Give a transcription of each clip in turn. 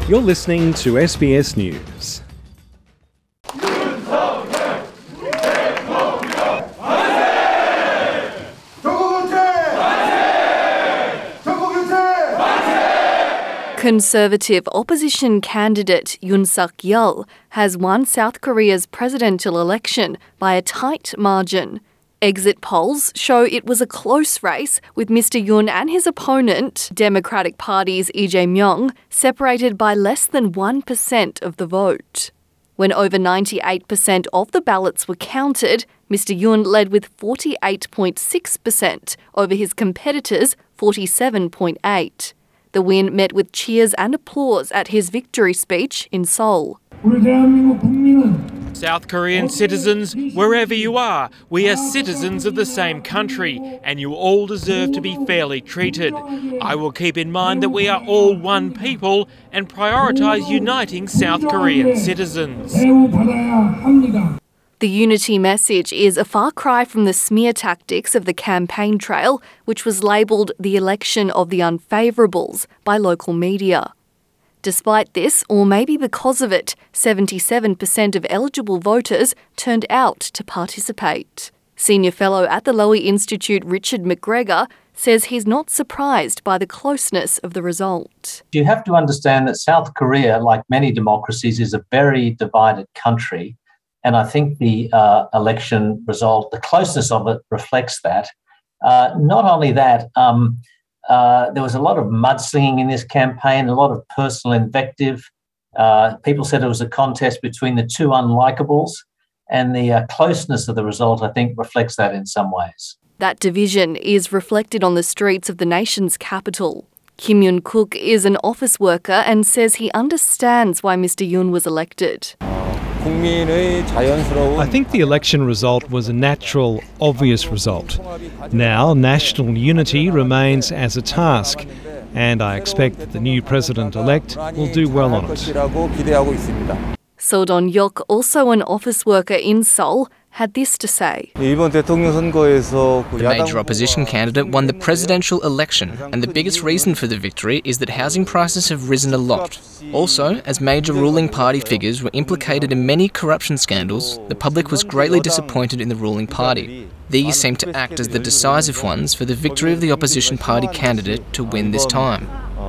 You're listening to SBS News. Conservative opposition candidate Yoon Suk-yeol has won South Korea's presidential election by a tight margin. Exit polls show it was a close race, with Mr Yoon and his opponent, Democratic Party's Lee Jae-myung, separated by less than 1% of the vote. When over 98% of the ballots were counted, Mr Yoon led with 48.6% over his competitors' 47.8%. The win met with cheers and applause at his victory speech in Seoul. South Korean citizens, wherever you are, we are citizens of the same country and you all deserve to be fairly treated. I will keep in mind that we are all one people and prioritise uniting South Korean citizens. The unity message is a far cry from the smear tactics of the campaign trail, which was labelled the election of the unfavourables by local media. Despite this, or maybe because of it, 77% of eligible voters turned out to participate. Senior fellow at the Lowy Institute Richard McGregor says he's not surprised by the closeness of the result. You have to understand that South Korea, like many democracies, is a very divided country. And I think the election result, the closeness of it reflects that. Not only that, there was a lot of mudslinging in this campaign, a lot of personal invective. People said it was a contest between the two unlikables, and the closeness of the result, I think, reflects that in some ways. That division is reflected on the streets of the nation's capital. Kim Yoon-kook is an office worker and says he understands why Mr Yoon was elected. I think the election result was a natural, obvious result. Now, national unity remains as a task, and I expect that the new president-elect will do well on it. So Don-yok, also an office worker in Seoul, had this to say. The major opposition candidate won the presidential election, and the biggest reason for the victory is that housing prices have risen a lot. Also, as major ruling party figures were implicated in many corruption scandals, the public was greatly disappointed in the ruling party. These seem to act as the decisive ones for the victory of the opposition party candidate to win this time.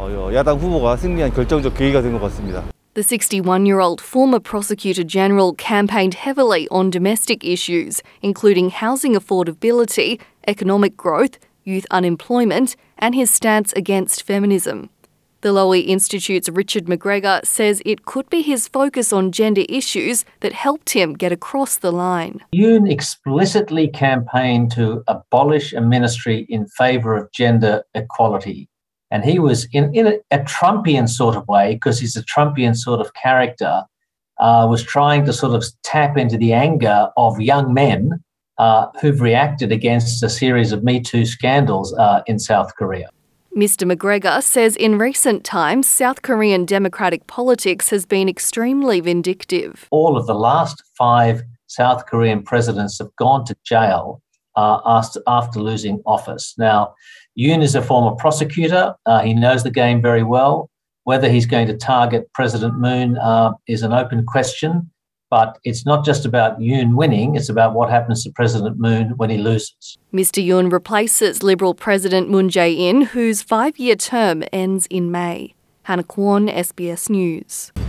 The 61-year-old former Prosecutor General campaigned heavily on domestic issues, including housing affordability, economic growth, youth unemployment, and his stance against feminism. The Lowy Institute's Richard McGregor says it could be his focus on gender issues that helped him get across the line. Yoon explicitly campaigned to abolish a ministry in favour of gender equality. And he was in a Trumpian sort of way, because he's a Trumpian sort of character, was trying to sort of tap into the anger of young men who've reacted against a series of Me Too scandals in South Korea. Mr McGregor says in recent times, South Korean democratic politics has been extremely vindictive. All of the last 5 South Korean presidents have gone to jail after losing office. Now, Yoon is a former prosecutor. He knows the game very well. Whether he's going to target President Moon is an open question, but it's not just about Yoon winning, it's about what happens to President Moon when he loses. Mr Yoon replaces Liberal President Moon Jae-in, whose 5-year term ends in May. Hannah Kwon, SBS News.